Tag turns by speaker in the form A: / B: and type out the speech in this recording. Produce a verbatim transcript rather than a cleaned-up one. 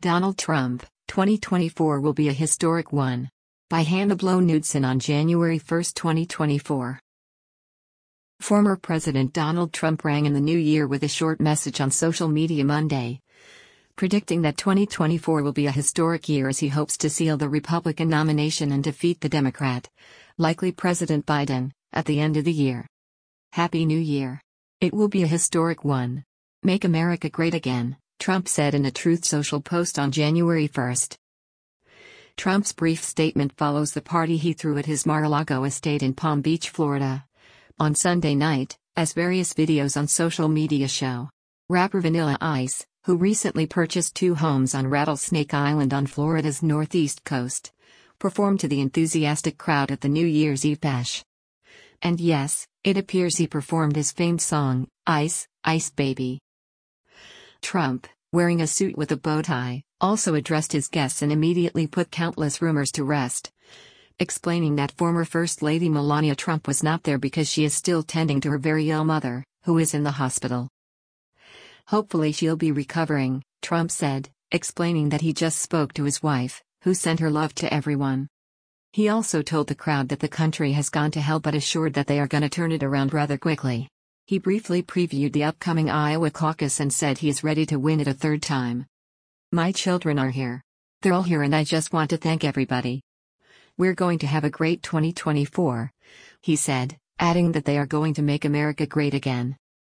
A: Donald Trump, twenty twenty-four will be a historic one. By Hannah Blow Knudsen on January first, twenty twenty-four. Former President Donald Trump rang in the new year with a short message on social media Monday, predicting that twenty twenty-four will be a historic year as he hopes to seal the Republican nomination and defeat the Democrat, likely President Biden, at the end of the year. Happy New Year. It will be a historic one. Make America great again, Trump said in a Truth Social post on January first. Trump's brief statement follows the party he threw at his Mar-a-Lago estate in Palm Beach, Florida, on Sunday night, as various videos on social media show. Rapper Vanilla Ice, who recently purchased two homes on Rattlesnake Island on Florida's northeast coast, performed to the enthusiastic crowd at the New Year's Eve bash. And yes, it appears he performed his famed song, Ice, Ice Baby. Trump, wearing a suit with a bow tie, also addressed his guests and immediately put countless rumors to rest, explaining that former First Lady Melania Trump was not there because she is still tending to her very ill mother, who is in the hospital. Hopefully she'll be recovering, Trump said, explaining that he just spoke to his wife, who sent her love to everyone. He also told the crowd that the country has gone to hell but assured that they are gonna turn it around rather quickly. He briefly previewed the upcoming Iowa caucus and said he is ready to win it a third time. My children are here. They're all here and I just want to thank everybody. We're going to have a great twenty twenty-four, he said, adding that they are going to make America great again.